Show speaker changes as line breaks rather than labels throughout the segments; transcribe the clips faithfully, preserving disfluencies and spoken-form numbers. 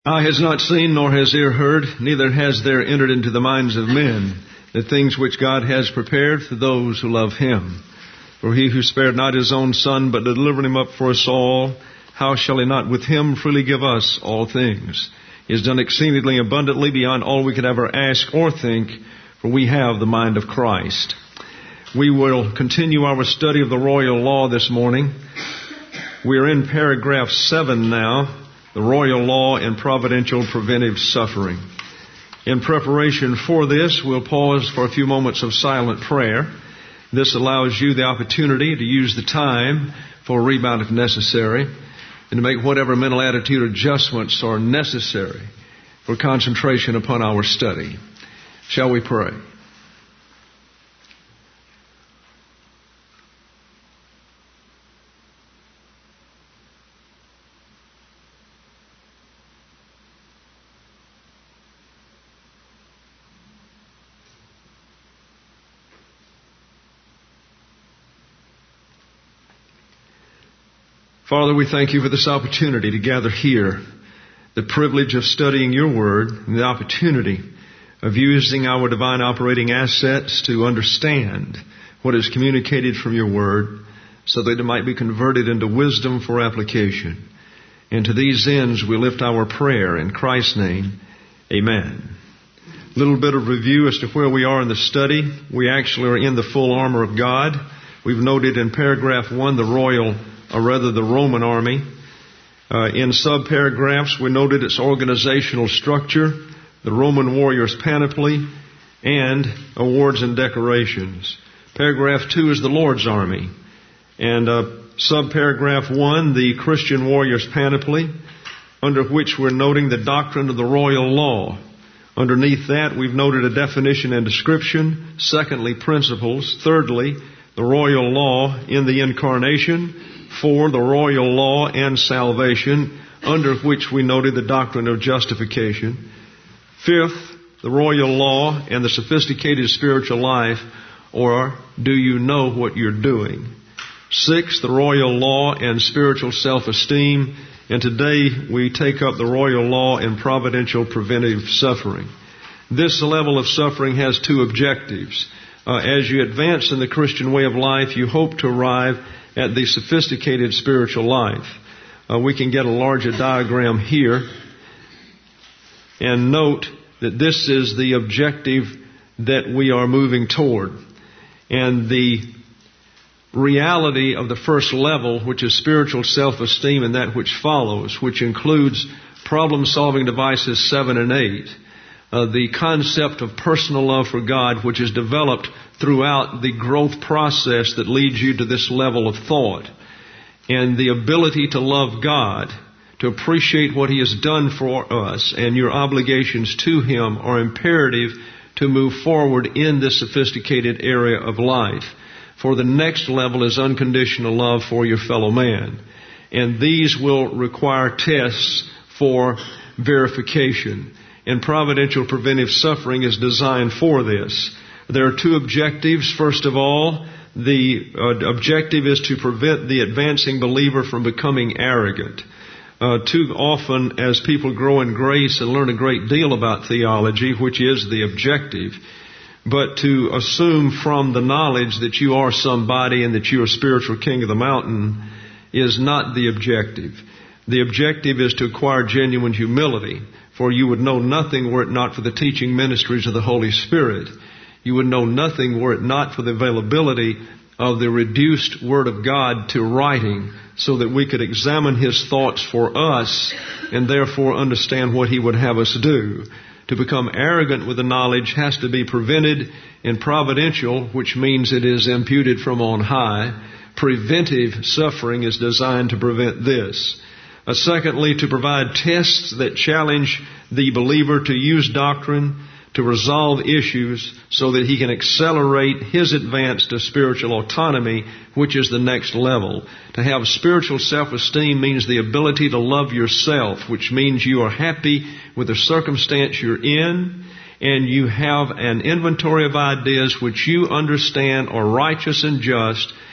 Eye has not seen, nor has ear heard, neither has there entered into the minds of men the things which God has prepared for those who love Him. For He who spared not His own Son, but delivered Him up for us all, how shall He not with Him freely give us all things? He has done exceedingly abundantly beyond all we could ever ask or think, for we have the mind of Christ. We will continue our study of the royal law this morning. We are in paragraph seven now. The royal law and providential preventive suffering. In preparation for this, we'll pause for a few moments of silent prayer. This allows you the opportunity to use the time for a rebound if necessary, and to make whatever mental attitude adjustments are necessary for concentration upon our study. Shall we pray? Father, we thank You for this opportunity to gather here, the privilege of studying Your Word, and the opportunity of using our divine operating assets to understand what is communicated from Your Word, so that it might be converted into wisdom for application. And to these ends we lift our prayer in Christ's name. Amen. A little bit of review as to where we are in the study. We actually are in the full armor of God. We've noted in paragraph one the royal or rather the Roman army. Uh, in subparagraphs, we noted its organizational structure, the Roman warrior's panoply, and awards and decorations. Paragraph two is the Lord's army. And uh, subparagraph one, the Christian warrior's panoply, under which we're noting the doctrine of the royal law. Underneath that, we've noted a definition and description. Secondly, principles. Thirdly, the royal law in the incarnation. Four, the royal law and salvation, under which we noted the doctrine of justification. Fifth, the royal law and the sophisticated spiritual life, or do you know what you're doing? Sixth, the royal law and spiritual self-esteem. And today we take up the royal law and providential preventive suffering. This level of suffering has two objectives. Uh, as you advance in the Christian way of life, you hope to arrive at the sophisticated spiritual life. Uh, we can get a larger diagram here and note that this is the objective that we are moving toward. And the reality of the first level, which is spiritual self-esteem, and that which follows, which includes problem-solving devices seven and eight, uh, the concept of personal love for God, which is developed throughout the growth process that leads you to this level of thought, and the ability to love God, to appreciate what He has done for us, and your obligations to Him are imperative to move forward in this sophisticated area of life. For the next level is unconditional love for your fellow man. And these will require tests for verification. And providential preventive suffering is designed for this. There are two objectives. First of all, the uh, objective is to prevent the advancing believer from becoming arrogant. Uh, too often, as people grow in grace and learn a great deal about theology, which is the objective, but to assume from the knowledge that you are somebody and that you are spiritual king of the mountain is not the objective. The objective is to acquire genuine humility, for you would know nothing were it not for the teaching ministries of the Holy Spirit. You would know nothing were it not for the availability of the reduced Word of God to writing, so that we could examine His thoughts for us and therefore understand what He would have us do. To become arrogant with the knowledge has to be prevented in providential, which means it is imputed from on high. Preventive suffering is designed to prevent this. Uh, secondly, to provide tests that challenge the believer to use doctrine to resolve issues so that he can accelerate his advance to spiritual autonomy, which is the next level. To have spiritual self-esteem means the ability to love yourself, which means you are happy with the circumstance you're in, and you have an inventory of ideas which you understand are righteous and just,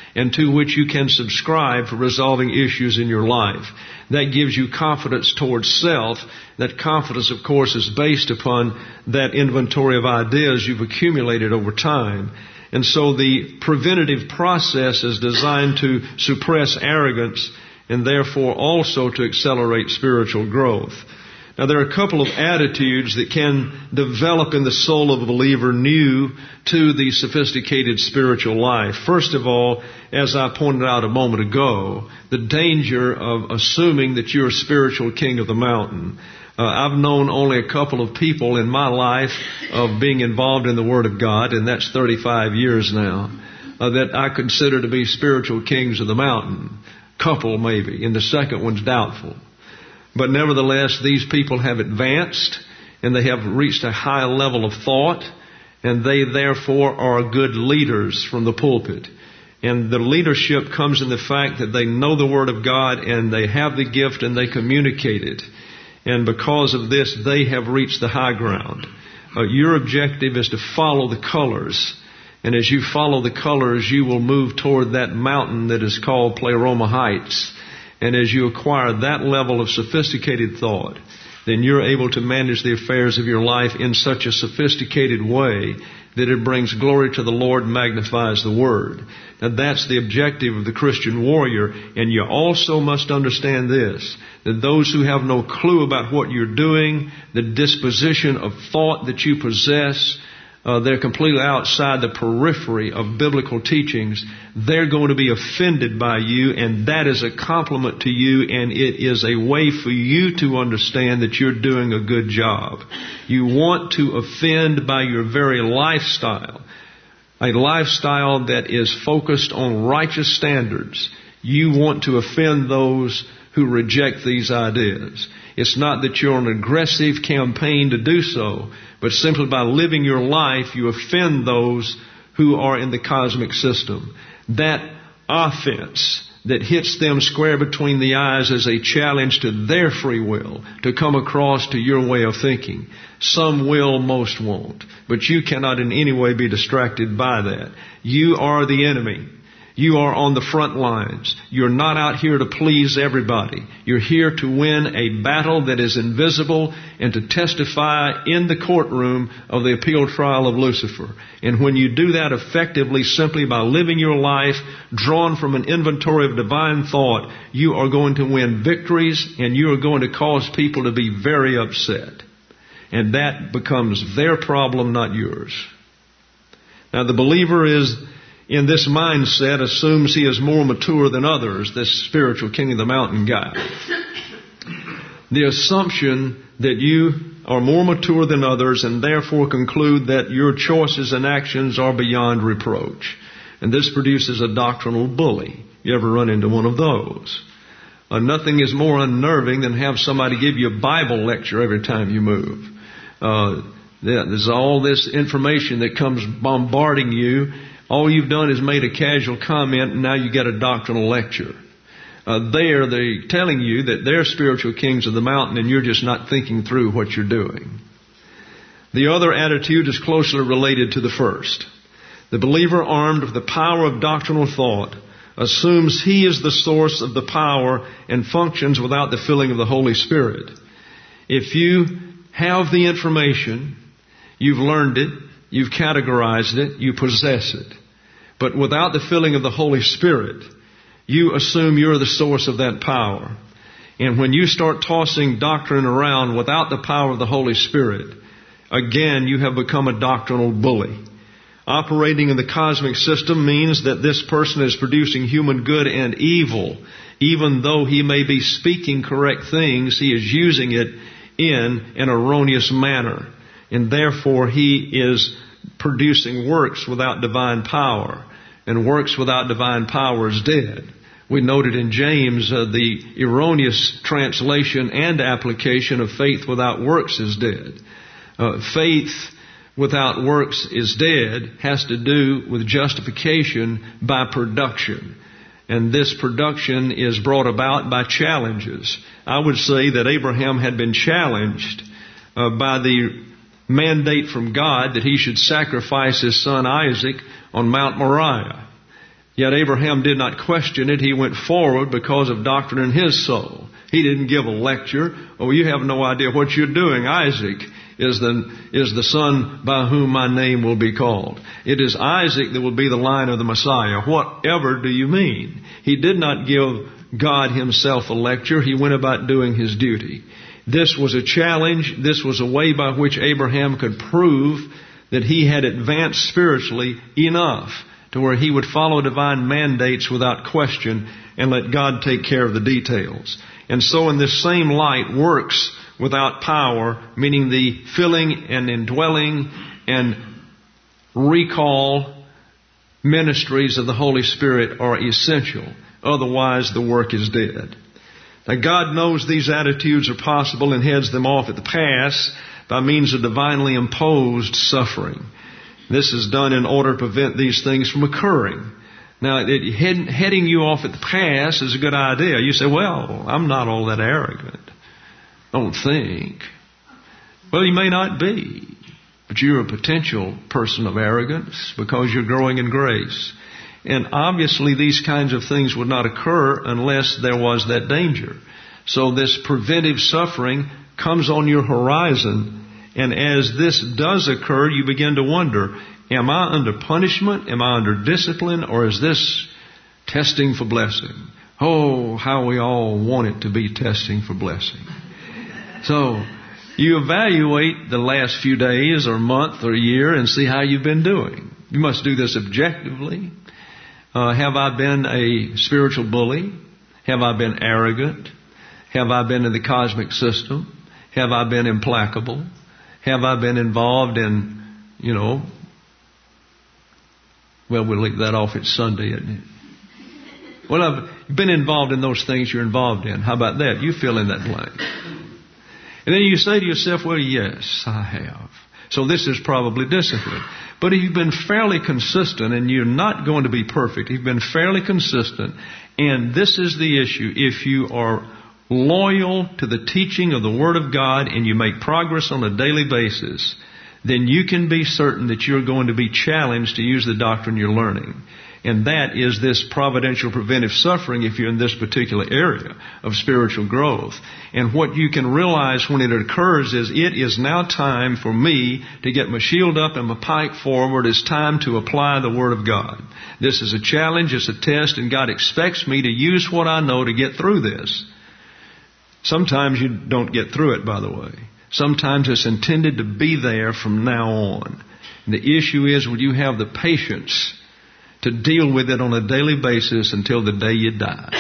and to which you can subscribe for resolving issues in your life. That gives you confidence towards self. That confidence, of course, is based upon that inventory of ideas you've accumulated over time. And so the preventative process is designed to suppress arrogance and therefore also to accelerate spiritual growth. Now, there are a couple of attitudes that can develop in the soul of a believer new to the sophisticated spiritual life. First of all, as I pointed out a moment ago, the danger of assuming that you're a spiritual king of the mountain. Uh, I've known only a couple of people in my life of being involved in the Word of God, and that's thirty-five years now, uh, that I consider to be spiritual kings of the mountain. Couple maybe, and the second one's doubtful. But nevertheless, these people have advanced and they have reached a high level of thought, and they therefore are good leaders from the pulpit. And the leadership comes in the fact that they know the Word of God and they have the gift and they communicate it. And because of this, they have reached the high ground. Uh, your objective is to follow the colors. And as you follow the colors, you will move toward that mountain that is called Pleroma Heights. And as you acquire that level of sophisticated thought, then you're able to manage the affairs of your life in such a sophisticated way that it brings glory to the Lord and magnifies the Word. Now that's the objective of the Christian warrior. And you also must understand this, that those who have no clue about what you're doing, the disposition of thought that you possess, Uh, they're completely outside the periphery of biblical teachings. They're going to be offended by you, and that is a compliment to you, and it is a way for you to understand that you're doing a good job. You want to offend by your very lifestyle, a lifestyle that is focused on righteous standards. You want to offend those who reject these ideas. It's not that you're on an aggressive campaign to do so, but simply by living your life, you offend those who are in the cosmic system. That offense that hits them square between the eyes is a challenge to their free will to come across to your way of thinking. Some will, most won't. But you cannot in any way be distracted by that. You are the enemy. You are on the front lines. You're not out here to please everybody. You're here to win a battle that is invisible and to testify in the courtroom of the appeal trial of Lucifer. And when you do that effectively, simply by living your life drawn from an inventory of divine thought, you are going to win victories and you are going to cause people to be very upset. And that becomes their problem, not yours. Now, the believer is in this mindset assumes he is more mature than others, this spiritual king of the mountain guy. The assumption that you are more mature than others and therefore conclude that your choices and actions are beyond reproach. And this produces a doctrinal bully. You ever run into one of those? Uh, nothing is more unnerving than have somebody give you a Bible lecture every time you move. Uh, there's all this information that comes bombarding you. All you've done is made a casual comment, and now you get a doctrinal lecture. Uh, there, they're telling you that they're spiritual kings of the mountain, and you're just not thinking through what you're doing. The other attitude is closely related to the first. The believer, armed with the power of doctrinal thought, assumes he is the source of the power and functions without the filling of the Holy Spirit. If you have the information, you've learned it, you've categorized it, you possess it. But without the filling of the Holy Spirit, you assume you're the source of that power. And when you start tossing doctrine around without the power of the Holy Spirit, again, you have become a doctrinal bully. Operating in the cosmic system means that this person is producing human good and evil. Even though he may be speaking correct things, he is using it in an erroneous manner. And therefore, he is producing works without divine power. And works without divine power is dead. We noted in James uh, the erroneous translation and application of faith without works is dead. Uh, faith without works is dead has to do with justification by production. And this production is brought about by challenges. I would say that Abraham had been challenged uh, by the mandate from God that he should sacrifice his son Isaac on Mount Moriah. Yet Abraham did not question it. He went forward because of doctrine in his soul. He didn't give a lecture. Oh, you have no idea what you're doing. Isaac is the, is the son by whom my name will be called. It is Isaac that will be the line of the Messiah. Whatever do you mean? He did not give God himself a lecture. He went about doing his duty. This was a challenge. This was a way by which Abraham could prove that he had advanced spiritually enough to where he would follow divine mandates without question and let God take care of the details. And so in this same light, works without power, meaning the filling and indwelling and recall ministries of the Holy Spirit are essential. Otherwise, the work is dead. Now, God knows these attitudes are possible and heads them off at the pass by means of divinely imposed suffering. This is done in order to prevent these things from occurring. Now, it, head, heading you off at the pass is a good idea. You say, well, I'm not all that arrogant. Don't think. Well, you may not be, but you're a potential person of arrogance because you're growing in grace. And obviously these kinds of things would not occur unless there was that danger. So this preventive suffering comes on your horizon, and as this does occur, you begin to wonder, am I under punishment? Am I under discipline? Or is this testing for blessing? Oh, how we all want it to be testing for blessing. So you evaluate the last few days or month or year and see how you've been doing. You must do this objectively. Uh, have I been a spiritual bully? Have I been arrogant? Have I been in the cosmic system? Have I been implacable? Have I been involved in, you know, well, we'll leave that off. It's Sunday, isn't it? Well, I've been involved in those things you're involved in. How about that? You fill in that blank. And then you say to yourself, well, yes, I have. So this is probably discipline. But if you've been fairly consistent, and you're not going to be perfect, you've been fairly consistent, and this is the issue. If you are loyal to the teaching of the Word of God and you make progress on a daily basis, then you can be certain that you're going to be challenged to use the doctrine you're learning. And that is this providential preventive suffering if you're in this particular area of spiritual growth. And what you can realize when it occurs is it is now time for me to get my shield up and my pike forward. It's time to apply the Word of God. This is a challenge, it's a test, and God expects me to use what I know to get through this. Sometimes you don't get through it, by the way. Sometimes it's intended to be there from now on. And the issue is, will you have the patience to deal with it on a daily basis until the day you die?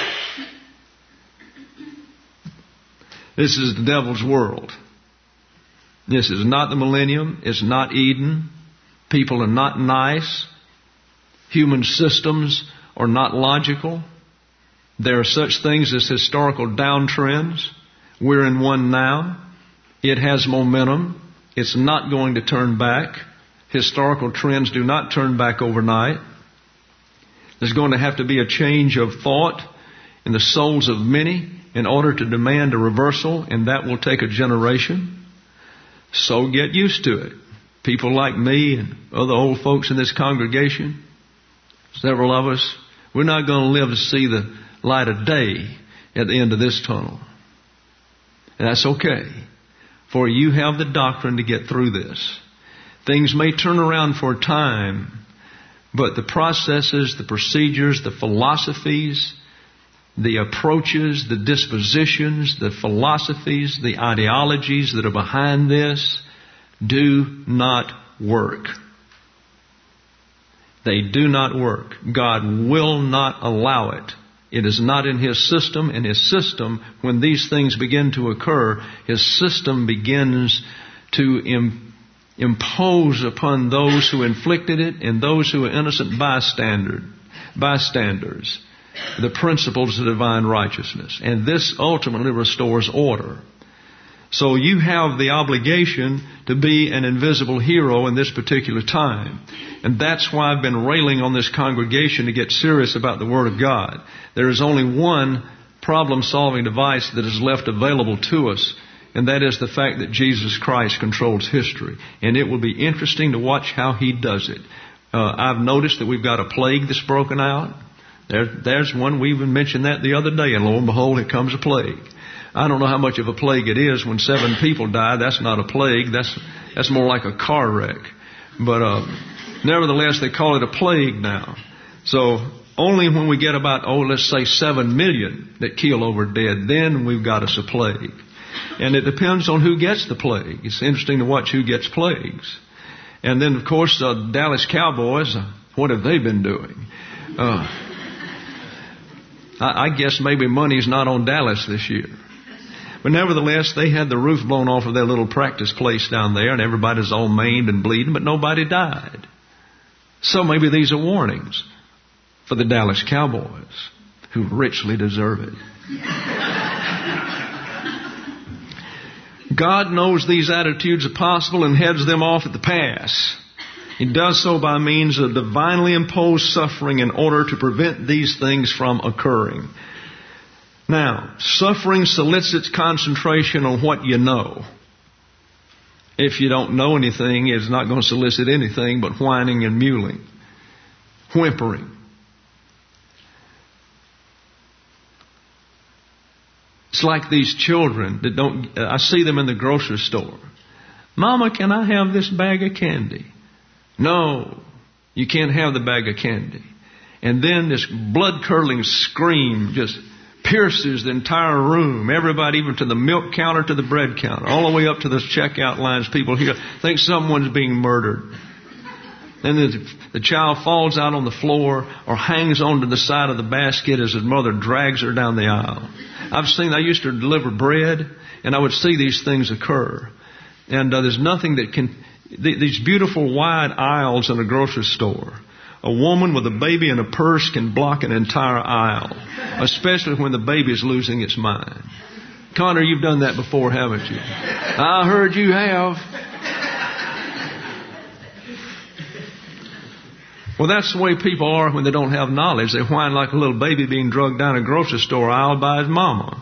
This is the devil's world. This is not the millennium. It's not Eden. People are not nice. Human systems are not logical. There are such things as historical downtrends. We're in one now. It has momentum. It's not going to turn back. Historical trends do not turn back overnight. There's going to have to be a change of thought in the souls of many in order to demand a reversal, and that will take a generation. So get used to it. People like me and other old folks in this congregation, several of us, we're not going to live to see the light of day at the end of this tunnel. And that's okay, for you have the doctrine to get through this. Things may turn around for a time, but the processes, the procedures, the philosophies, the approaches, the dispositions, the philosophies, the ideologies that are behind this do not work. They do not work. God will not allow it. It is not in His system. In His system, when these things begin to occur, His system begins to im- impose upon those who inflicted it and those who are innocent bystander, bystanders the principles of divine righteousness. And this ultimately restores order. So you have the obligation to be an invisible hero in this particular time. And that's why I've been railing on this congregation to get serious about the Word of God. There is only one problem-solving device that is left available to us, and that is the fact that Jesus Christ controls history. And it will be interesting to watch how He does it. Uh, I've noticed that we've got a plague that's broken out. There, there's one, we even mentioned that the other day, and lo and behold, here comes a plague. I don't know how much of a plague it is. When seven people die, that's not a plague. That's that's more like a car wreck. But uh, nevertheless, they call it a plague now. So only when we get about, oh, let's say seven million that keel over dead, then we've got us a plague. And it depends on who gets the plague. It's interesting to watch who gets plagues. And then, of course, uh, Dallas Cowboys, uh, what have they been doing? Uh, I, I guess maybe money's not on Dallas this year. But nevertheless, they had the roof blown off of their little practice place down there, and everybody's all maimed and bleeding, but nobody died. So maybe these are warnings for the Dallas Cowboys, who richly deserve it. God knows these attitudes are possible and heads them off at the pass. He does so by means of divinely imposed suffering in order to prevent these things from occurring. Now, suffering solicits concentration on what you know. If you don't know anything, it's not going to solicit anything but whining and mewling, whimpering. It's like these children that don't, I see them in the grocery store. Mama, can I have this bag of candy? No, you can't have the bag of candy. And then this blood-curdling scream just pierces the entire room. Everybody, even to the milk counter, to the bread counter, all the way up to the checkout lines. People here think someone's being murdered. And the, the child falls out on the floor or hangs onto the side of the basket as his mother drags her down the aisle. I've seen, I used to deliver bread, and I would see these things occur. And uh, there's nothing that can, th- these beautiful wide aisles in a grocery store. A woman with a baby in a purse can block an entire aisle, especially when the baby is losing its mind. Connor, you've done that before, haven't you? I heard you have. Well, that's the way people are when they don't have knowledge. They whine like a little baby being drugged down a grocery store aisle by his mama.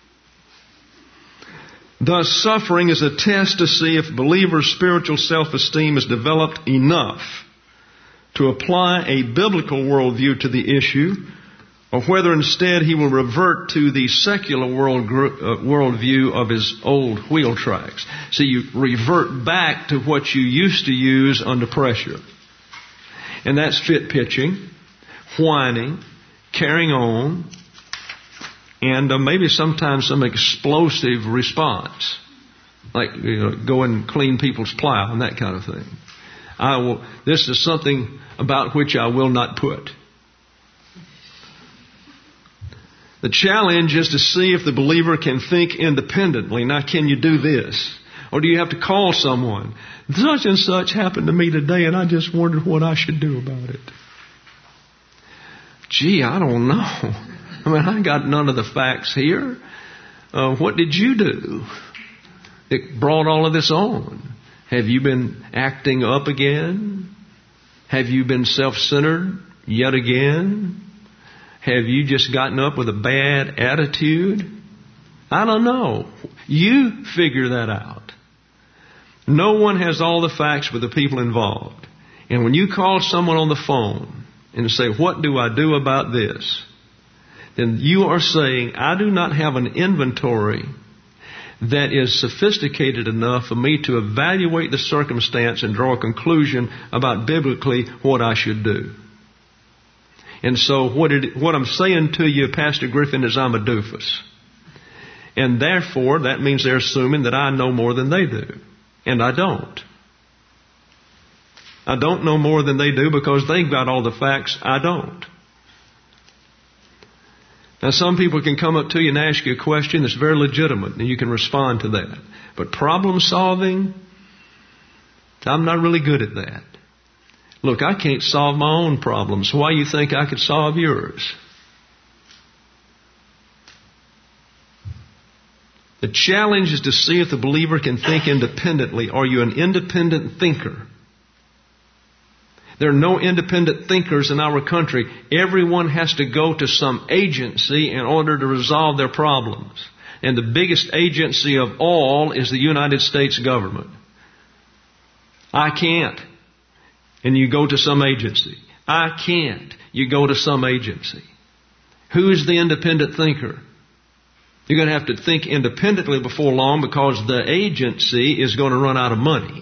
Thus, suffering is a test to see if the believer's spiritual self-esteem is developed enough to apply a biblical worldview to the issue, or whether instead he will revert to the secular world uh, worldview of his old wheel tracks. So you revert back to what you used to use under pressure. And that's fit pitching, whining, carrying on, and uh, maybe sometimes some explosive response, like you know, go and clean people's plow and that kind of thing. I will. This is something about which I will not put. The challenge is to see if the believer can think independently. Now, can you do this? Or do you have to call someone? Such and such happened to me today, and I just wondered what I should do about it. Gee, I don't know. I mean, I got none of the facts here. Uh, what did you do that brought all of this on? Have you been acting up again? Have you been self-centered yet again? Have you just gotten up with a bad attitude? I don't know. You figure that out. No one has all the facts with the people involved. And when you call someone on the phone and say, what do I do about this? Then you are saying, I do not have an inventory that is sophisticated enough for me to evaluate the circumstance and draw a conclusion about biblically what I should do. And so what, it, what I'm saying to you, Pastor Griffin, is I'm a doofus. And therefore, that means they're assuming that I know more than they do. And I don't. I don't know more than they do because they've got all the facts. I don't. Now, some people can come up to you and ask you a question that's very legitimate, and you can respond to that. But problem solving, I'm not really good at that. Look, I can't solve my own problems. Why do you think I could solve yours? The challenge is to see if the believer can think independently. Are you an independent thinker? There are no independent thinkers in our country. Everyone has to go to some agency in order to resolve their problems. And the biggest agency of all is the United States government. I can't. And you go to some agency. I can't. You go to some agency. Who's the independent thinker? You're going to have to think independently before long because the agency is going to run out of money.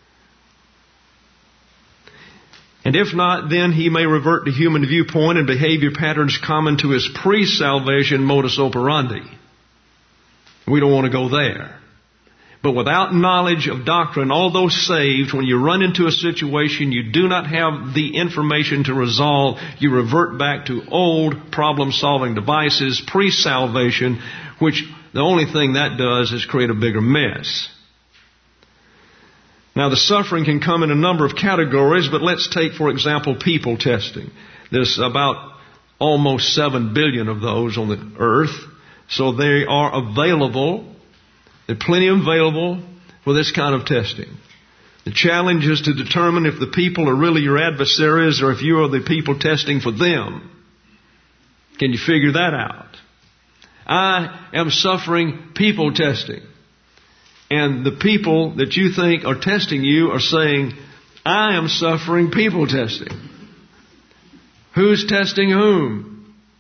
And if not, then he may revert to human viewpoint and behavior patterns common to his pre-salvation modus operandi. We don't want to go there. But without knowledge of doctrine, although saved, when you run into a situation you do not have the information to resolve, you revert back to old problem-solving devices, pre-salvation, which the only thing that does is create a bigger mess. Now, the suffering can come in a number of categories, but let's take, for example, people testing. There's about almost seven billion of those on the earth, so they are available. There are plenty available for this kind of testing. The challenge is to determine if the people are really your adversaries or if you are the people testing for them. Can you figure that out? I am suffering people testing. And the people that you think are testing you are saying, I am suffering people testing. Who's testing whom?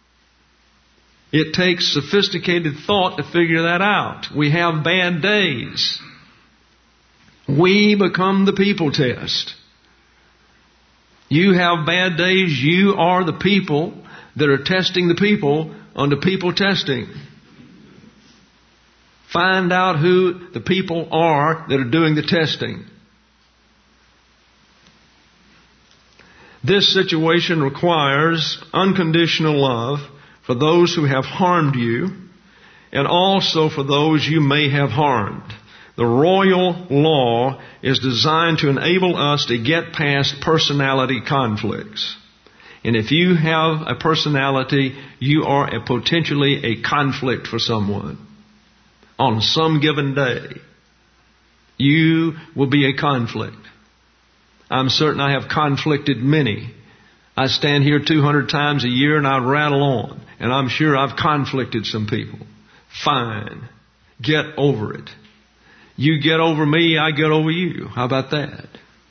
It takes sophisticated thought to figure that out. We have bad days. We become the people test. You have bad days. You are the people that are testing the people under people testing. Find out who the people are that are doing the testing. This situation requires unconditional love for those who have harmed you and also for those you may have harmed. The royal law is designed to enable us to get past personality conflicts. And if you have a personality, you are a potentially a conflict for someone. On some given day, you will be a conflict. I'm certain I have conflicted many. I stand here two hundred times a year and I rattle on. And I'm sure I've conflicted some people. Fine. Get over it. You get over me, I get over you. How about that?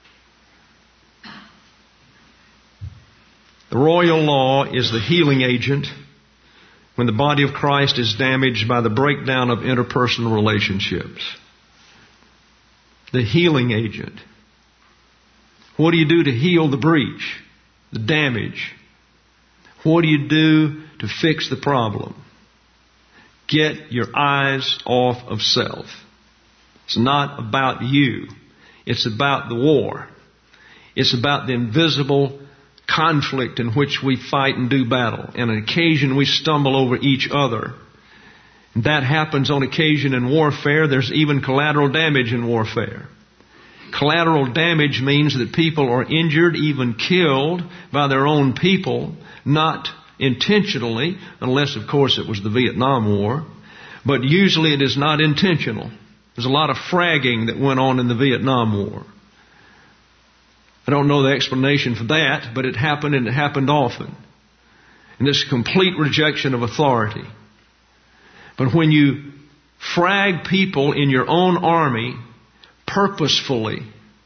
The royal law is the healing agent when the body of Christ is damaged by the breakdown of interpersonal relationships. The healing agent. What do you do to heal the breach, the damage? What do you do to fix the problem? Get your eyes off of self. It's not about you. It's about the war. It's about the invisible conflict in which we fight and do battle. And on occasion we stumble over each other. That happens on occasion in warfare. There's even collateral damage in warfare. Collateral damage means that people are injured, even killed by their own people, not intentionally, unless of course it was the Vietnam War. But usually it is not intentional. There's a lot of fragging that went on in the Vietnam War. I don't know the explanation for that, but it happened and it happened often. And this complete rejection of authority. But when you frag people in your own army purposefully,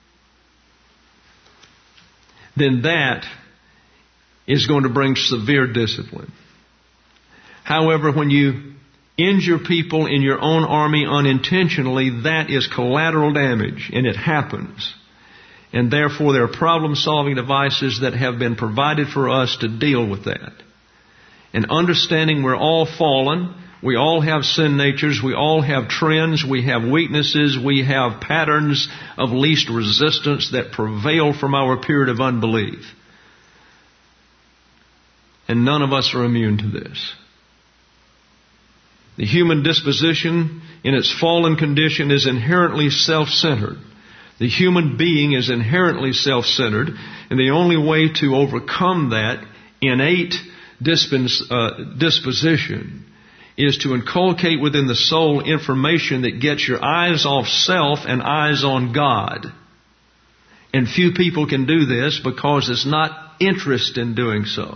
then that is going to bring severe discipline. However, when you injure people in your own army unintentionally, that is collateral damage, and it happens. And therefore, there are problem-solving devices that have been provided for us to deal with that. And understanding we're all fallen, we all have sin natures, we all have trends, we have weaknesses, we have patterns of least resistance that prevail from our period of unbelief. And none of us are immune to this. The human disposition in its fallen condition is inherently self-centered. The human being is inherently self-centered, and the only way to overcome that innate dispens, uh, disposition is to inculcate within the soul information that gets your eyes off self and eyes on God. And few people can do this because there's not interest in doing so.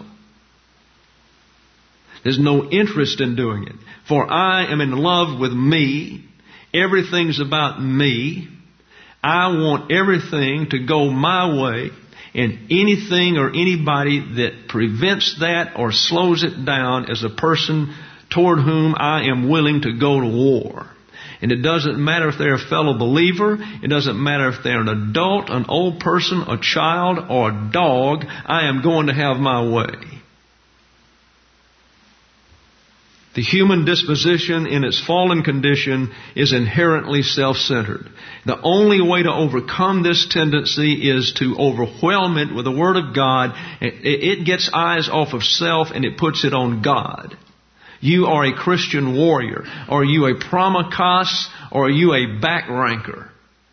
There's no interest in doing it. For I am in love with me. Everything's about me. I want everything to go my way. And anything or anybody that prevents that or slows it down is a person toward whom I am willing to go to war. And it doesn't matter if they're a fellow believer. It doesn't matter if they're an adult, an old person, a child, or a dog. I am going to have my way. The human disposition in its fallen condition is inherently self-centered. The only way to overcome this tendency is to overwhelm it with the Word of God. It gets eyes off of self and it puts it on God. You are a Christian warrior. Are you a pramikos or are you a backranker?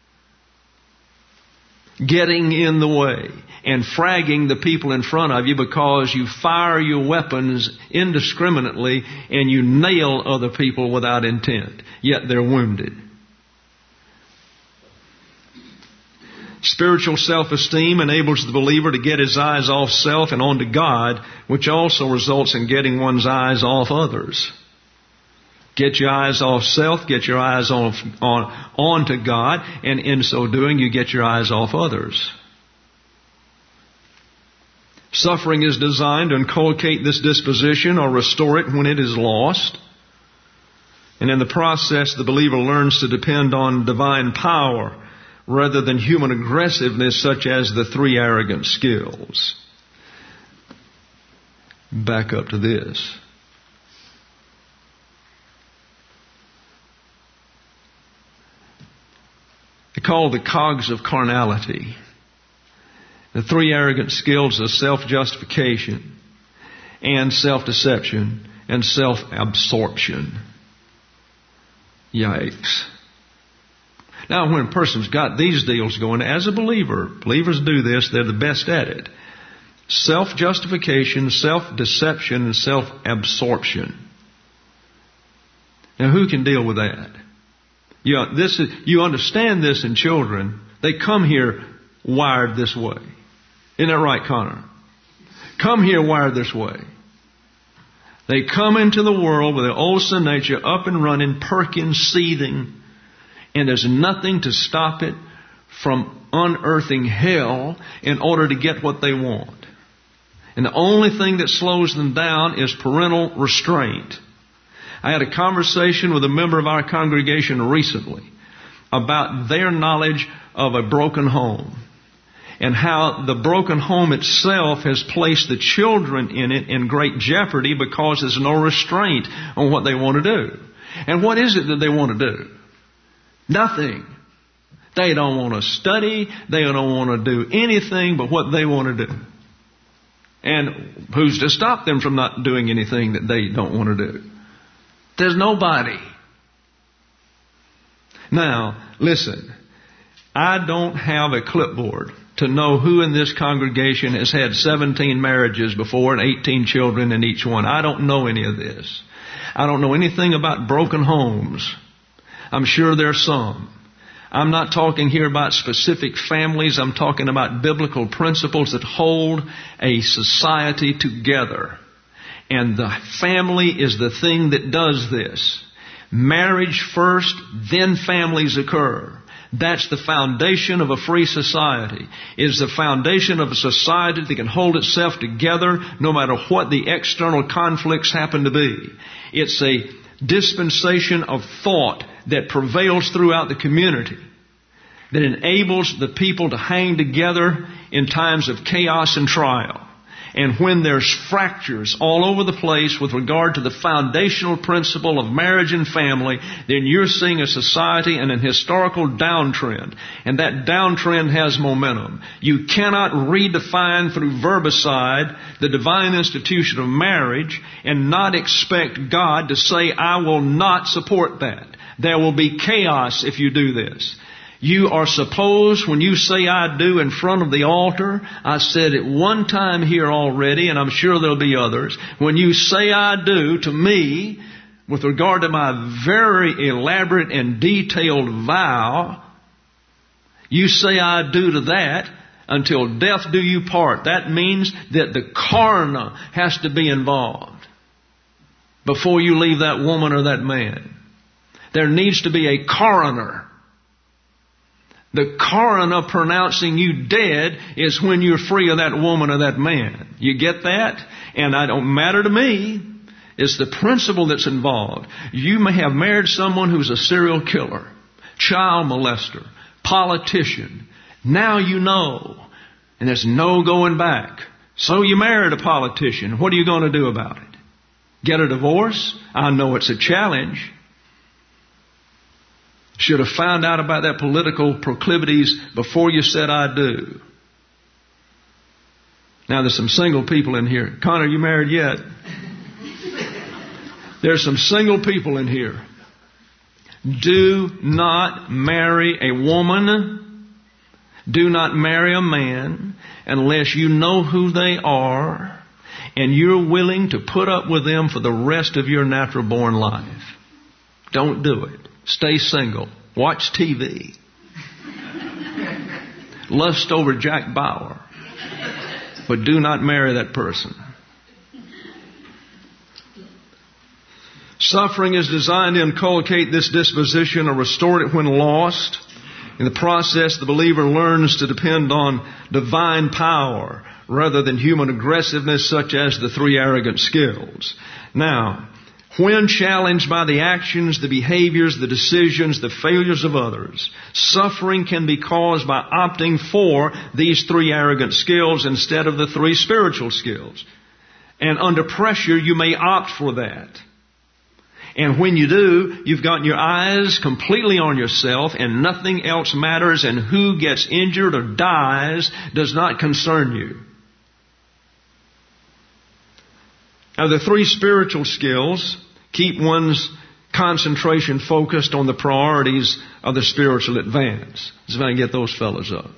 Getting in the way and fragging the people in front of you because you fire your weapons indiscriminately and you nail other people without intent, yet they're wounded. Spiritual self-esteem enables the believer to get his eyes off self and onto God, which also results in getting one's eyes off others. Get your eyes off self, get your eyes off, on, onto God, and in so doing you get your eyes off others. Suffering is designed to inculcate this disposition or restore it when it is lost. And in the process, the believer learns to depend on divine power rather than human aggressiveness such as the three arrogant skills. Back up to this. They're called the cogs of carnality. The three arrogant skills of self-justification and self-deception and self-absorption. Yikes. Now, when a person's got these deals going, as a believer, believers do this, they're the best at it. Self-justification, self-deception, and self-absorption. Now, who can deal with that? You know, this is, you understand this in children. They come here wired this way. Isn't that right, Connor? Come here wired this way. They come into the world with their old sin nature up and running, perking, seething, and there's nothing to stop it from unearthing hell in order to get what they want. And the only thing that slows them down is parental restraint. I had a conversation with a member of our congregation recently about their knowledge of a broken home and how the broken home itself has placed the children in it in great jeopardy because there's no restraint on what they want to do. And what is it that they want to do? Nothing. They don't want to study. They don't want to do anything but what they want to do. And who's to stop them from not doing anything that they don't want to do? There's nobody. Now, listen. I don't have a clipboard to know who in this congregation has had seventeen marriages before and eighteen children in each one. I don't know any of this. I don't know anything about broken homes. I'm sure there's some. I'm not talking here about specific families. I'm talking about biblical principles that hold a society together. And the family is the thing that does this. Marriage first, then families occur. That's the foundation of a free society. It is the foundation of a society that can hold itself together no matter what the external conflicts happen to be. It's a dispensation of thought that prevails throughout the community that enables the people to hang together in times of chaos and trial. And when there's fractures all over the place with regard to the foundational principle of marriage and family, then you're seeing a society and an historical downtrend. And that downtrend has momentum. You cannot redefine through verbicide the divine institution of marriage and not expect God to say, I will not support that. There will be chaos if you do this. You are supposed, when you say I do in front of the altar, I said it one time here already, and I'm sure there'll be others. When you say I do to me, with regard to my very elaborate and detailed vow, you say I do to that until death do you part. That means that the coroner has to be involved before you leave that woman or that man. There needs to be a coroner. The coroner pronouncing you dead is when you're free of that woman or that man. You get that? And it don't matter to me. It's the principle that's involved. You may have married someone who's a serial killer, child molester, politician. Now you know. And there's no going back. So you married a politician. What are you going to do about it? Get a divorce? I know it's a challenge. Should have found out about that political proclivities before you said I do. Now there's some single people in here. Connor, you married yet? There's some single people in here. Do not marry a woman. Do not marry a man unless you know who they are and you're willing to put up with them for the rest of your natural born life. Don't do it. Stay single. Watch T V. Lust over Jack Bauer. But do not marry that person. Suffering is designed to inculcate this disposition or restore it when lost. In the process, the believer learns to depend on divine power rather than human aggressiveness such as the three arrogant skills. Now, when challenged by the actions, the behaviors, the decisions, the failures of others, suffering can be caused by opting for these three arrogant skills instead of the three spiritual skills. And under pressure, you may opt for that. And when you do, you've got your eyes completely on yourself and nothing else matters, and who gets injured or dies does not concern you. Now, the three spiritual skills keep one's concentration focused on the priorities of the spiritual advance. Let's see if I can get those fellas up.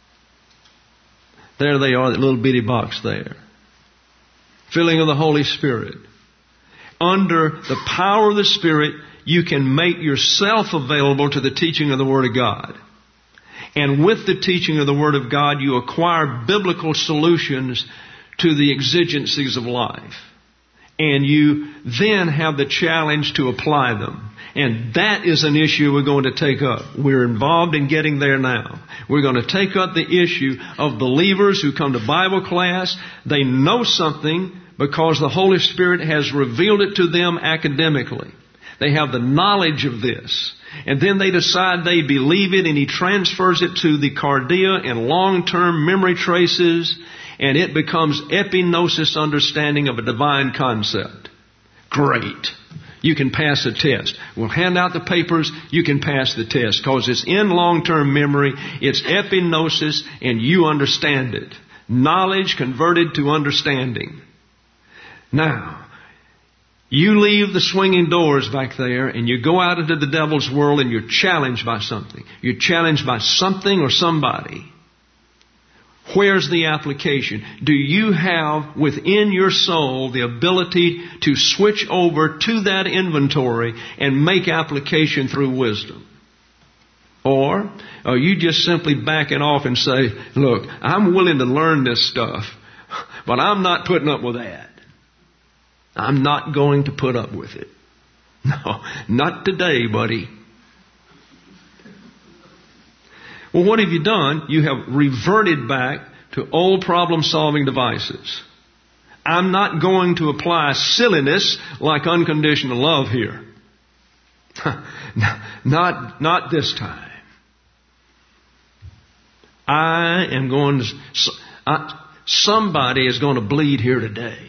There they are, that little bitty box there. Filling of the Holy Spirit. Under the power of the Spirit, you can make yourself available to the teaching of the Word of God. And with the teaching of the Word of God, you acquire biblical solutions to the exigencies of life. And you then have the challenge to apply them. And that is an issue we're going to take up. We're involved in getting there now. We're going to take up the issue of believers who come to Bible class. They know something because the Holy Spirit has revealed it to them academically. They have the knowledge of this. And then they decide they believe it, and He transfers it to the cardia and long-term memory traces, and it becomes epignosis understanding of a divine concept. Great. You can pass a test. We'll hand out the papers. You can pass the test because it's in long-term memory. It's epignosis, and you understand it. Knowledge converted to understanding. Now, you leave the swinging doors back there and you go out into the devil's world and you're challenged by something. You're challenged by something or somebody. Where's the application? Do you have within your soul the ability to switch over to that inventory and make application through wisdom? Or are you just simply backing off and say, look, I'm willing to learn this stuff, but I'm not putting up with that. I'm not going to put up with it. No, not today, buddy. Well, what have you done? You have reverted back to old problem-solving devices. I'm not going to apply silliness like unconditional love here. Not, not this time. I am going to... I, somebody is going to bleed here today.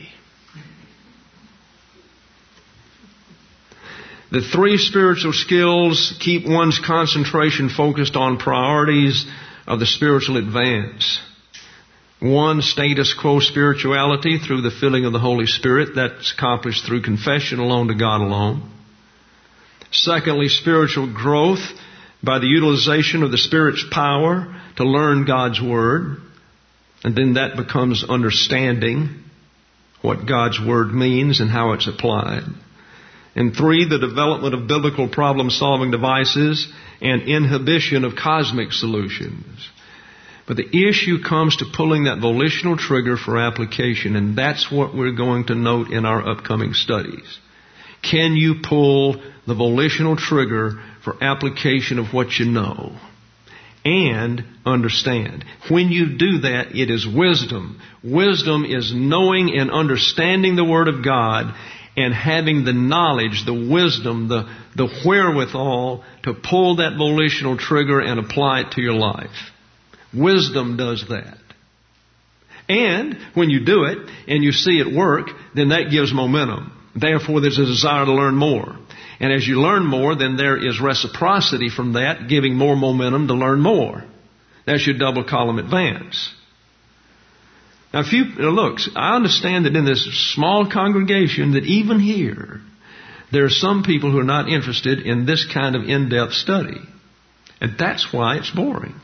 The three spiritual skills keep one's concentration focused on priorities of the spiritual advance. One, status quo spirituality through the filling of the Holy Spirit. That's accomplished through confession alone to God alone. Secondly, spiritual growth by the utilization of the Spirit's power to learn God's Word. And then that becomes understanding what God's Word means and how it's applied. And three, the development of biblical problem-solving devices and inhibition of cosmic solutions. But the issue comes to pulling that volitional trigger for application, and that's what we're going to note in our upcoming studies. Can you pull the volitional trigger for application of what you know? and understand. When you do that, it is wisdom. Wisdom is knowing and understanding the Word of God and having the knowledge, the wisdom, the, the wherewithal to pull that volitional trigger and apply it to your life. Wisdom does that. And when you do it and you see it work, then that gives momentum. Therefore, there's a desire to learn more. And as you learn more, then there is reciprocity from that, giving more momentum to learn more. That's your double column advance. Now, if you look, I understand that in this small congregation, that even here, there are some people who are not interested in this kind of in-depth study. And that's why it's boring.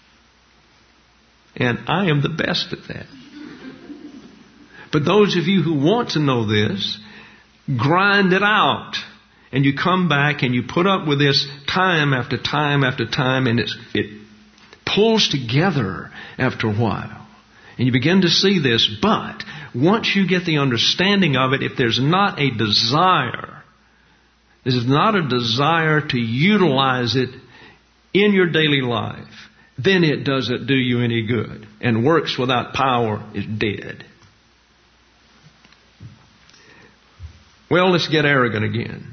And I am the best at that. But those of you who want to know this, grind it out. And you come back and you put up with this time after time after time, and it's, it pulls together after a while. And you begin to see this, but once you get the understanding of it, if there's not a desire, there's not a desire to utilize it in your daily life, then it doesn't do you any good. And works without power is dead. Well, let's get arrogant again.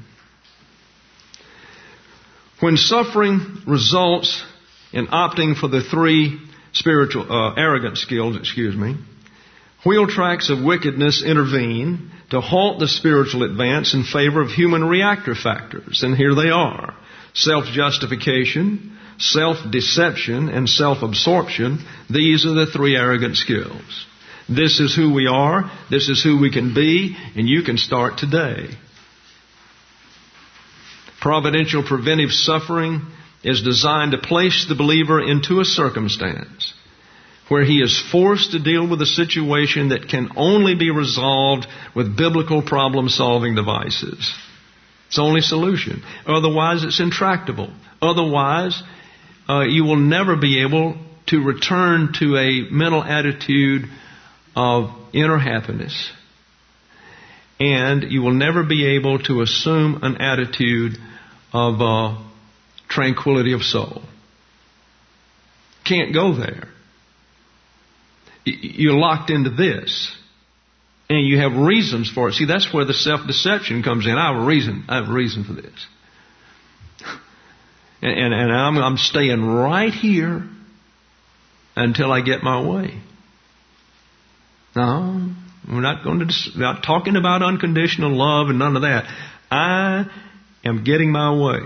When suffering results in opting for the three spiritual, uh, arrogant skills, excuse me, wheel tracks of wickedness intervene to halt the spiritual advance in favor of human reactor factors. And here they are. Self-justification, self-deception, and self-absorption. These are the three arrogant skills. This is who we are. This is who we can be. And you can start today. Providential preventive suffering is designed to place the believer into a circumstance where he is forced to deal with a situation that can only be resolved with biblical problem-solving devices. It's the only solution. Otherwise, it's intractable. Otherwise, uh, you will never be able to return to a mental attitude of inner happiness. And you will never be able to assume an attitude of uh, tranquility of soul. Can't go there. You're locked into this. And you have reasons for it. See, that's where the self-deception comes in. I have a reason. I have a reason for this. And, and, and I'm, I'm staying right here until I get my way. No, we're not going to, we're not talking about unconditional love and none of that. I am getting my way.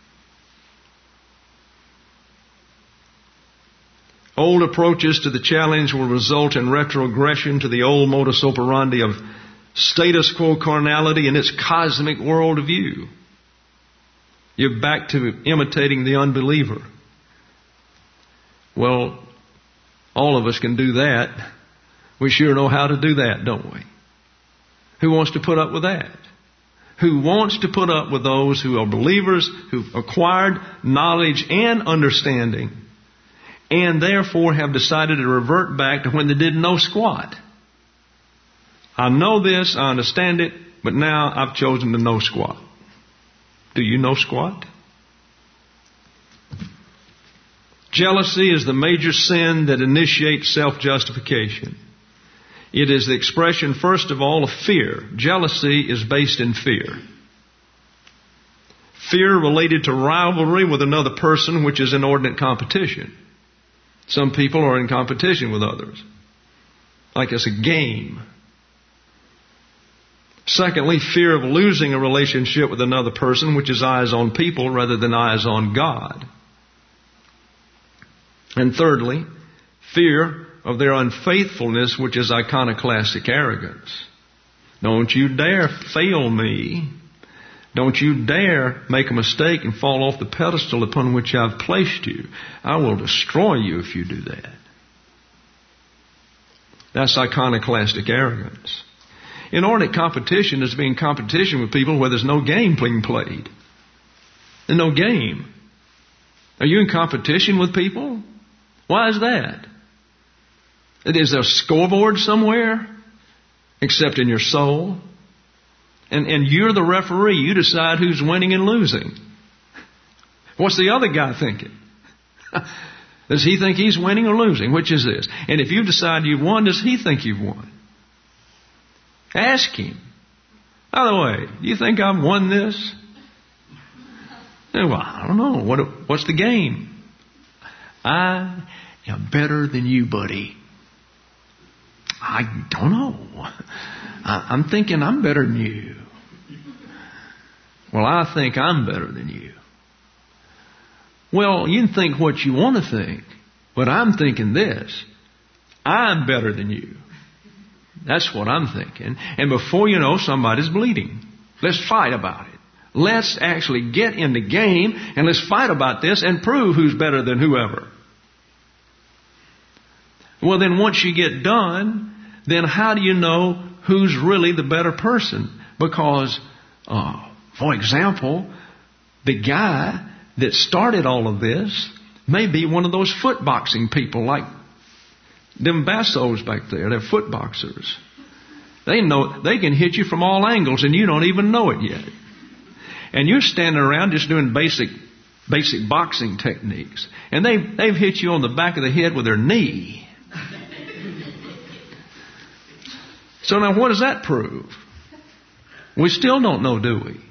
Old approaches to the challenge will result in retrogression to the old modus operandi of status quo carnality and its cosmic worldview. You're back to imitating the unbeliever. Well, all of us can do that. We sure know how to do that, don't we? Who wants to put up with that? Who wants to put up with those who are believers, who've acquired knowledge and understanding, and therefore have decided to revert back to when they didn't know squat? I know this, I understand it, but now I've chosen to know squat. Do you know squat? Jealousy is the major sin that initiates self-justification. It is the expression, first of all, of fear. Jealousy is based in fear. Fear related to rivalry with another person, which is inordinate competition. Some people are in competition with others, like it's a game. Secondly, fear of losing a relationship with another person, which is eyes on people rather than eyes on God. And thirdly, fear of their unfaithfulness, which is iconoclastic arrogance. Don't you dare fail me. Don't you dare make a mistake and fall off the pedestal upon which I've placed you. I will destroy you if you do that. That's iconoclastic arrogance. Inordinate competition is being in competition with people where there's no game being played. There's no game. Are you in competition with people? Why is that? Is there a scoreboard somewhere? Except in your soul. And, and you're the referee. You decide who's winning and losing. What's the other guy thinking? Does he think he's winning or losing? Which is this? And if you decide you've won, does he think you've won? Ask him. By the way, do you think I've won this? Well, I don't know. What, what's the game? I am better than you, buddy. I don't know. I, I'm thinking I'm better than you. Well, I think I'm better than you. Well, you can think what you want to think, but I'm thinking this. I'm better than you. That's what I'm thinking. And before you know, somebody's bleeding. Let's fight about it. Let's actually get in the game and let's fight about this and prove who's better than whoever. Well, then once you get done, then how do you know who's really the better person? Because, uh, for example, the guy that started all of this may be one of those foot boxing people like them bassos back there. They're foot boxers. They know they can hit you from all angles and you don't even know it yet. And you're standing around just doing basic basic boxing techniques. And they they've hit you on the back of the head with their knee. So now what does that prove? We still don't know, do we?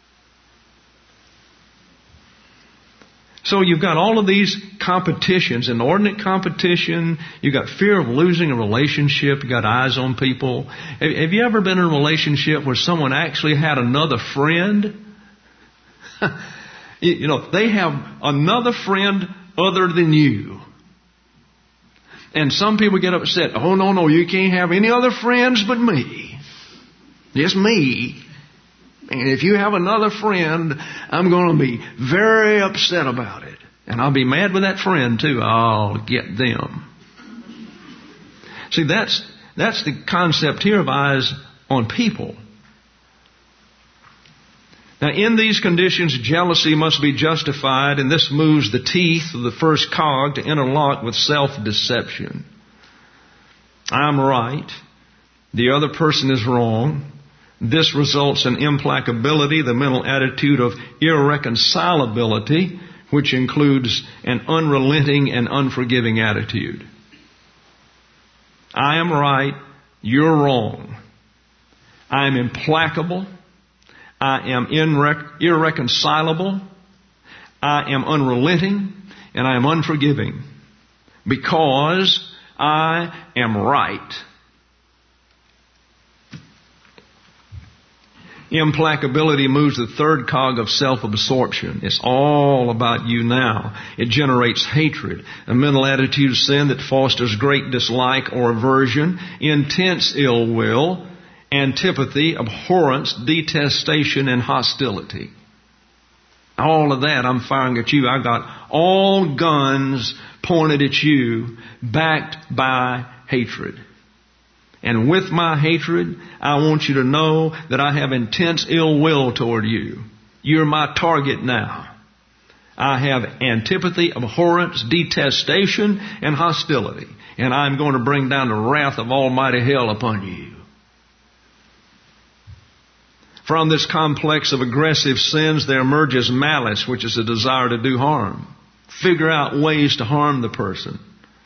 So you've got all of these competitions, inordinate competition. You've got fear of losing a relationship. You've got eyes on people. Have you ever been in a relationship where someone actually had another friend? You know, they have another friend other than you. And some people get upset. Oh, no, no, you can't have any other friends but me. Just me. And if you have another friend, I'm going to be very upset about it. And I'll be mad with that friend too. I'll get them. See, that's, that's the concept here of eyes on people. Now, in these conditions, jealousy must be justified, and this moves the teeth of the first cog to interlock with self-deception. I'm right. The other person is wrong. This results in implacability, the mental attitude of irreconcilability, which includes an unrelenting and unforgiving attitude. I am right. You're wrong. I am implacable. I am irre- irreconcilable. I am unrelenting. And I am unforgiving. Because I am right. Implacability moves the third cog of self-absorption. It's all about you now. It generates hatred, a mental attitude of sin that fosters great dislike or aversion, intense ill will, antipathy, abhorrence, detestation, and hostility. All of that I'm firing at you. I've got all guns pointed at you, backed by hatred. And with my hatred, I want you to know that I have intense ill will toward you. You're my target now. I have antipathy, abhorrence, detestation, and hostility. And I'm going to bring down the wrath of almighty hell upon you. From this complex of aggressive sins, there emerges malice, which is a desire to do harm. Figure out ways to harm the person.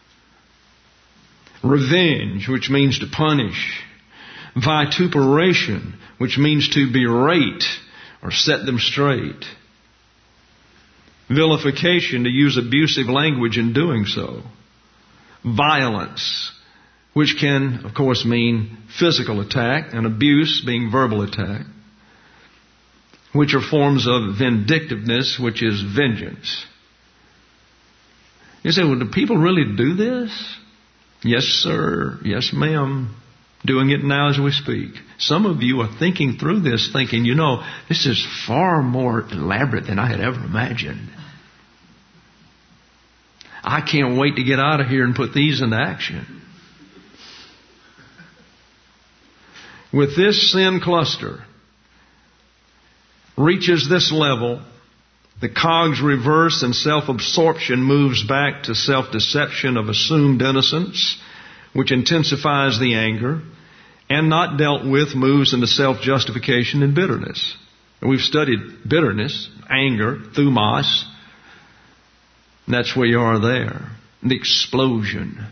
Revenge, which means to punish. Vituperation, which means to berate or set them straight. Vilification, to use abusive language in doing so. Violence, which can, of course, mean physical attack, and abuse being verbal attack, which are forms of vindictiveness, which is vengeance. You say, well, do people really do this? Yes, sir. Yes, ma'am. Doing it now as we speak. Some of you are thinking through this, thinking, you know, this is far more elaborate than I had ever imagined. I can't wait to get out of here and put these into action. With this sin cluster reaches this level, the cogs reverse and self-absorption moves back to self-deception of assumed innocence, which intensifies the anger, and not dealt with moves into self-justification and bitterness. And we've studied bitterness, anger, thumos. That's where you are there. the explosion.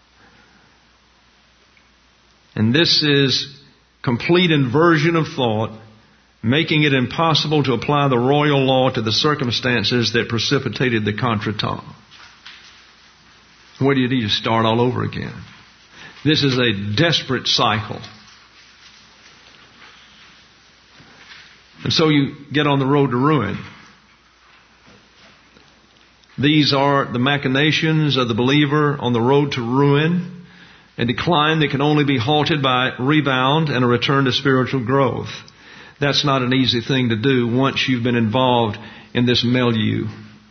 And this is complete inversion of thought, making it impossible to apply the royal law to the circumstances that precipitated the contretemps. What do you do? You start all over again. This is a desperate cycle. And so you get on the road to ruin. These are the machinations of the believer on the road to ruin, a decline that can only be halted by rebound and a return to spiritual growth. That's not an easy thing to do once you've been involved in this milieu.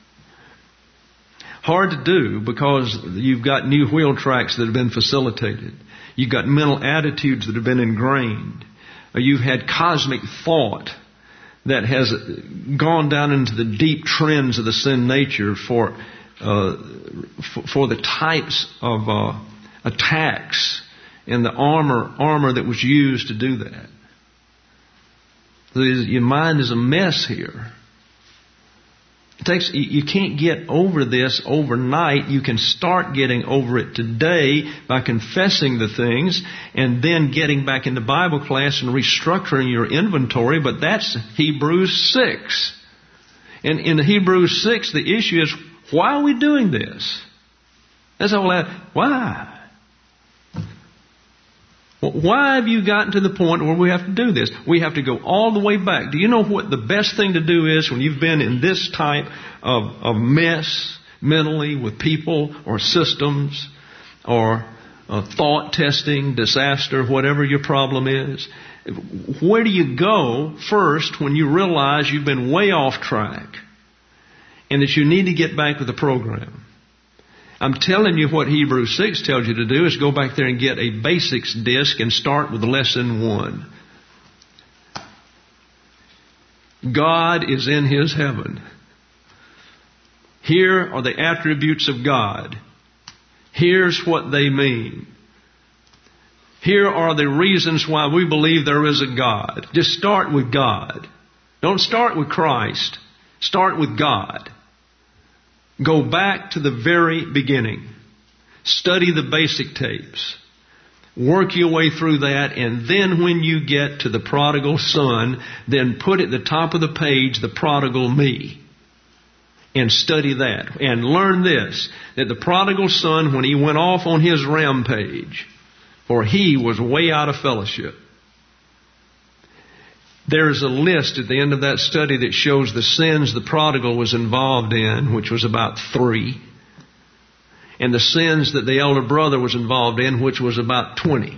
Hard to do because you've got new wheel tracks that have been facilitated. You've got mental attitudes that have been ingrained. You've had cosmic thought that has gone down into the deep trends of the sin nature for uh, for, for the types of uh, attacks and the armor armor that was used to do that. Your mind is a mess here. It takes, you can't get over this overnight. You can start getting over it today by confessing the things and then getting back into Bible class and restructuring your inventory. But that's Hebrews six. And in Hebrews six, the issue is, why are we doing this? That's all that. Why? Why have you gotten to the point where we have to do this? We have to go all the way back. Do you know what the best thing to do is when you've been in this type of, of mess mentally with people or systems or uh, thought testing, disaster, whatever your problem is? Where do you go first when you realize you've been way off track and that you need to get back with the program? I'm telling you what Hebrews six tells you to do is go back there and get a basics disc and start with lesson one. God is in His heaven. Here are the attributes of God. Here's what they mean. Here are the reasons why we believe there is a God. Just start with God. Don't start with Christ. Start with God. Go back to the very beginning. Study the basic tapes. Work your way through that, and then when you get to the prodigal son, then put at the top of the page the prodigal me. And study that. And learn this, that the prodigal son, when he went off on his rampage, for he was way out of fellowship, there's a list at the end of that study that shows the sins the prodigal was involved in, which was about three, and the sins that the elder brother was involved in, which was about twenty.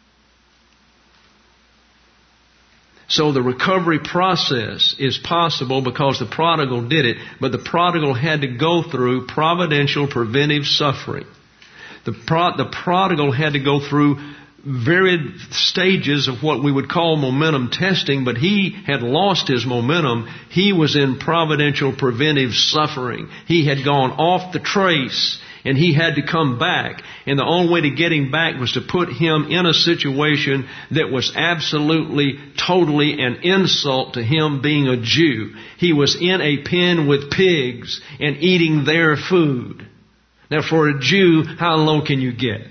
So the recovery process is possible because the prodigal did it, but the prodigal had to go through providential preventive suffering. The, pro- the prodigal had to go through varied stages of what we would call momentum testing, but he had lost his momentum. He was in providential preventive suffering. He had gone off the trace and he had to come back. And the only way to get him back was to put him in a situation that was absolutely, totally an insult to him being a Jew. He was in a pen with pigs and eating their food. Now for a Jew, how low can you get?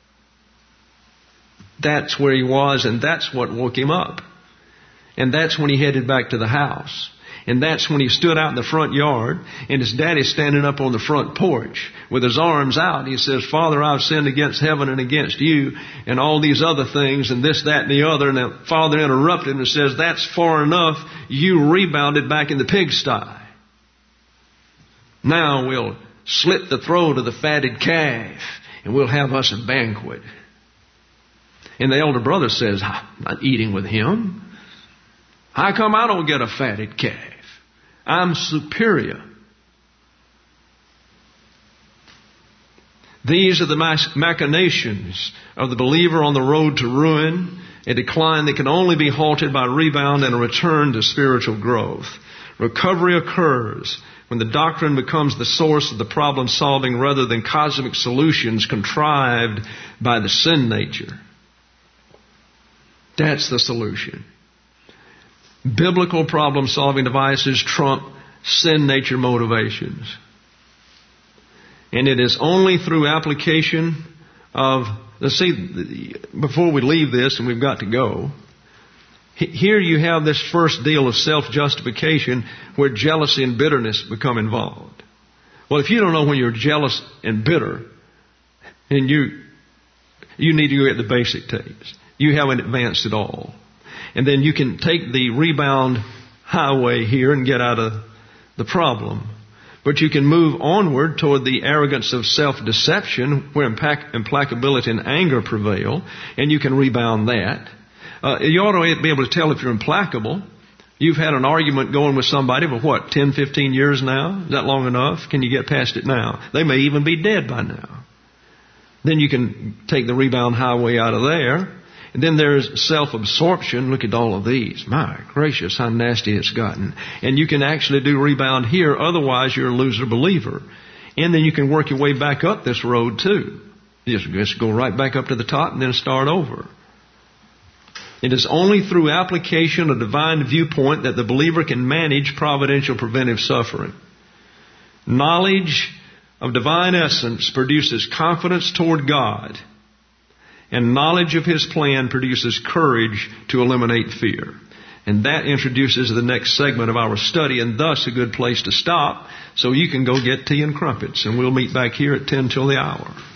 That's where he was, and that's what woke him up. And that's when he headed back to the house. And that's when he stood out in the front yard, and his daddy's standing up on the front porch with his arms out. And he says, Father, I've sinned against heaven and against you, and all these other things, and this, that, and the other. And the father interrupted him and says, that's far enough. You rebounded back in the pigsty. Now we'll slit the throat of the fatted calf, and we'll have us a banquet. And the elder brother says, I'm not eating with him. How come I don't get a fatted calf? I'm superior. These are the machinations of the believer on the road to ruin, a decline that can only be halted by rebound and a return to spiritual growth. Recovery occurs when the doctrine becomes the source of the problem solving rather than cosmic solutions contrived by the sin nature. That's the solution. Biblical problem-solving devices trump sin nature motivations. And it is only through application of, let's see, before we leave this, and we've got to go, here you have this first deal of self-justification where jealousy and bitterness become involved. Well, if you don't know when you're jealous and bitter, then you, you need to go get the basic tapes. You haven't advanced at all. And then you can take the rebound highway here and get out of the problem. But you can move onward toward the arrogance of self-deception where implac- implacability and anger prevail, and you can rebound that. Uh, you ought to be able to tell if you're implacable. You've had an argument going with somebody for what, ten, fifteen years now? Is that long enough? Can you get past it now? They may even be dead by now. Then you can take the rebound highway out of there. And then there's self-absorption. Look at all of these. My gracious, how nasty it's gotten. And you can actually do rebound here. Otherwise, you're a loser believer. And then you can work your way back up this road too. You just, just go right back up to the top and then start over. It is only through application of divine viewpoint that the believer can manage providential preventive suffering. Knowledge of divine essence produces confidence toward God, and knowledge of His plan produces courage to eliminate fear. And that introduces the next segment of our study, and thus a good place to stop so you can go get tea and crumpets. And we'll meet back here at ten till the hour.